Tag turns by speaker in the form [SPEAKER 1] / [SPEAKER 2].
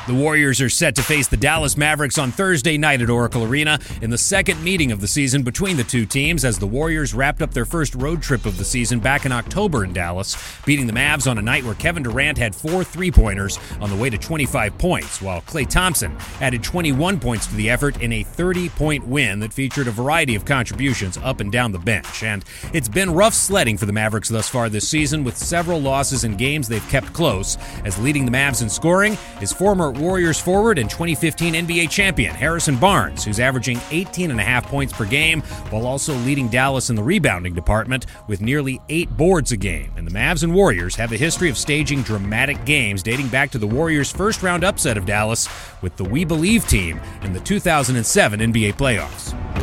[SPEAKER 1] The Warriors are set to face the Dallas Mavericks on Thursday night at Oracle Arena in the second meeting of the season between the two teams as the Warriors wrapped up their first road trip of the season back in October in Dallas, beating the Mavs on a night where Kevin Durant had 4 3-pointers on the way to 25 points, while Klay Thompson added 21 points to the effort in a 30-point win that featured a variety of contributions up and down the bench. And it's been rough sledding for the Mavericks thus far this season, with several losses in games they've kept close, as leading the Mavs in scoring is former Warriors forward and 2015 NBA champion Harrison Barnes, who's averaging 18.5 points per game, while also leading Dallas in the rebounding department with nearly 8 boards a game. And the Mavs and Warriors have a history of staging dramatic games dating back to the Warriors' first-round upset of Dallas with the We Believe team in the 2007 NBA playoffs.